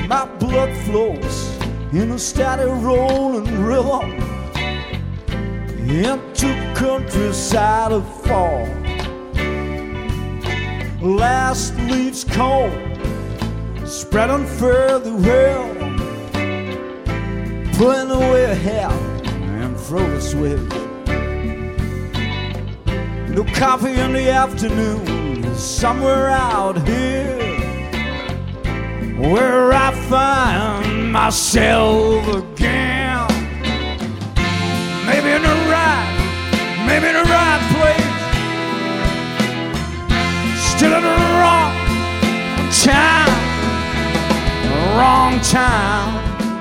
My blood flows in a steady rolling river into countryside of fall. Last leaves cold, spreading further well, pulling away ahead and throw the switch. No coffee in the afternoon, somewhere out here where I find myself again. Maybe in the right place, still in the wrong time.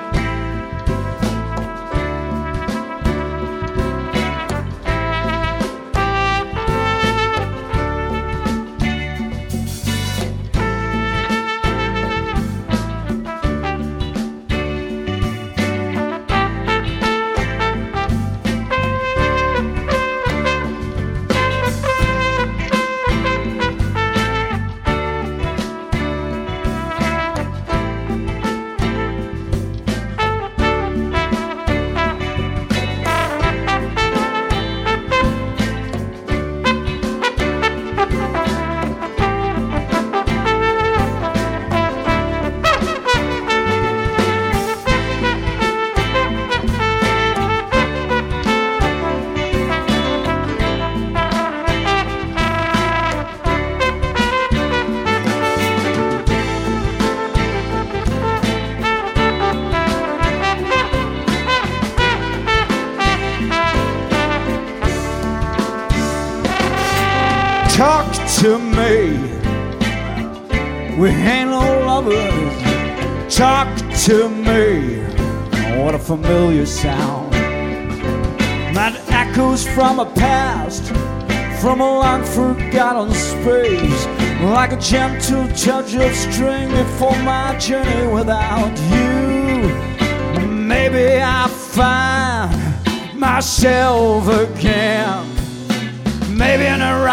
Talk to me, we ain't no lovers. Talk to me, what a familiar sound that echoes from a past, from a long forgotten space, like a gentle touch of string before my journey without you. Maybe I find myself again, maybe in the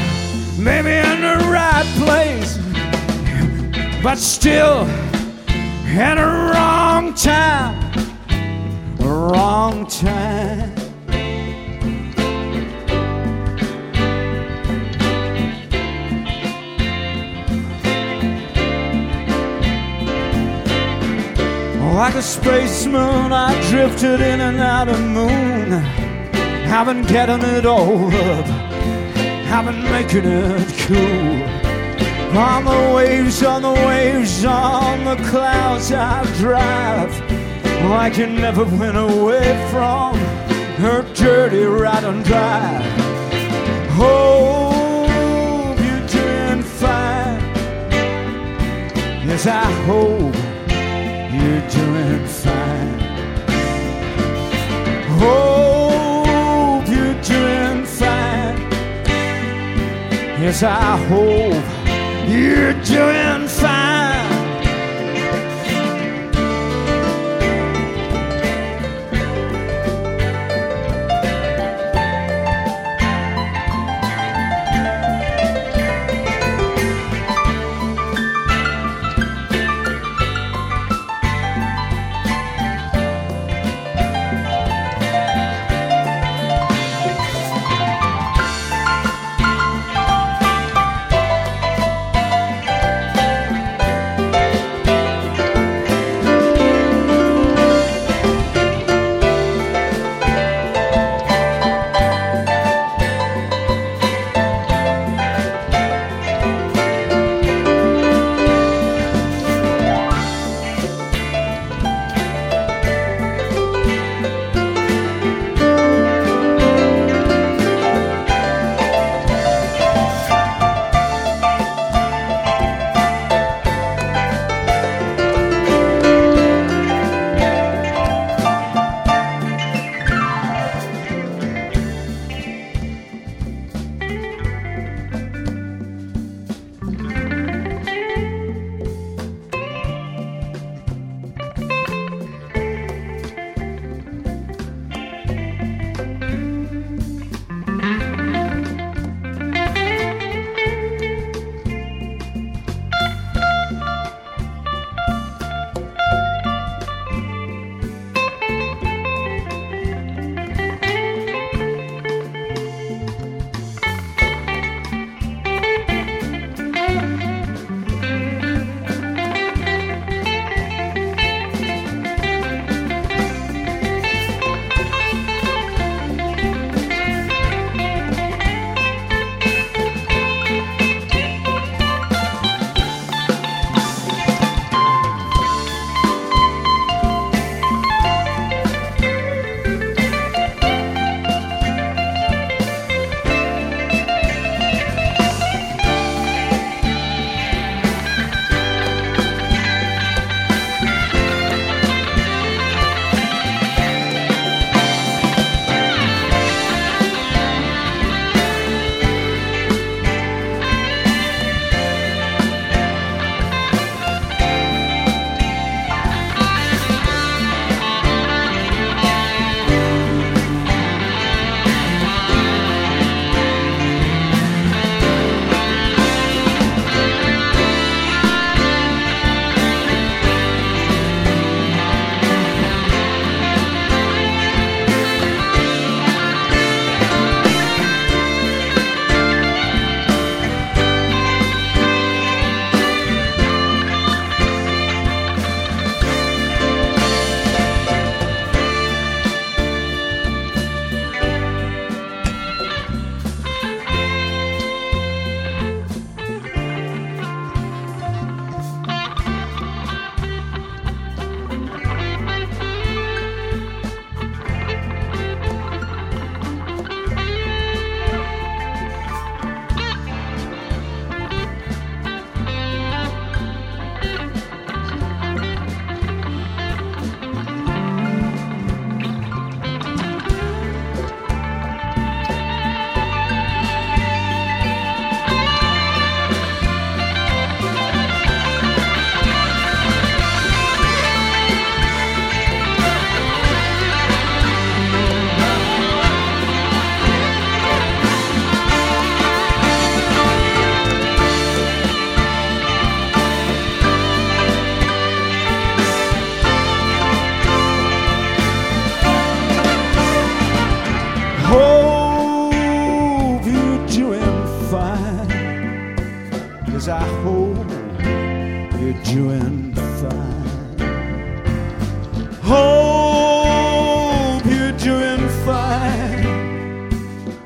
right place, but still in the wrong time. Like a spaceman, I drifted in and out of moon. I've been getting it all up, I've been making it cool. On the waves, on the clouds I drive, like you never went away from her dirty rotten drive. Hope you're doing fine. Yes, I hope you're doing fine. Hope you're doing fine. Yes, I hope you're doing fine.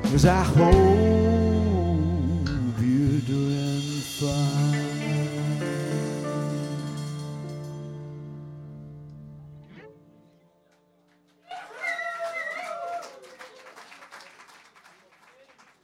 as I hold